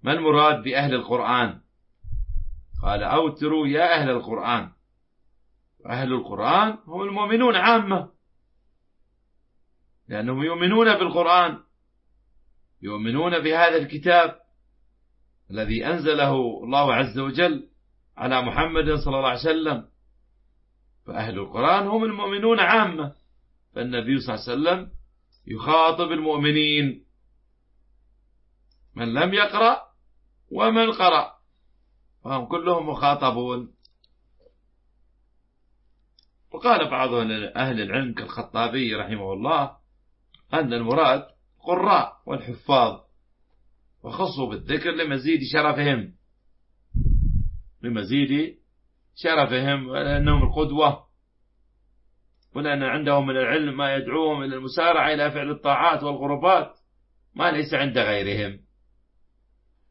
ما المراد بأهل القرآن؟ قال أوتروا يا أهل القرآن. أهل القرآن هم المؤمنون عامة، لأنهم يؤمنون بالقرآن، يؤمنون بهذا الكتاب الذي أنزله الله عز وجل على محمد صلى الله عليه وسلم. فأهل القرآن هم المؤمنون عامة، فالنبي صلى الله عليه وسلم يخاطب المؤمنين، من لم يقرأ ومن قرأ، فهم كلهم مخاطبون. وقال بعض أهل العلم كالخطابي رحمه الله أن المراد قراء والحفاظ، وخصوا بالذكر لمزيد شرفهم ولأنهم القدوة، ولأن عندهم من العلم ما يدعوهم إلى المسارعة إلى فعل الطاعات والقربات ما ليس عند غيرهم.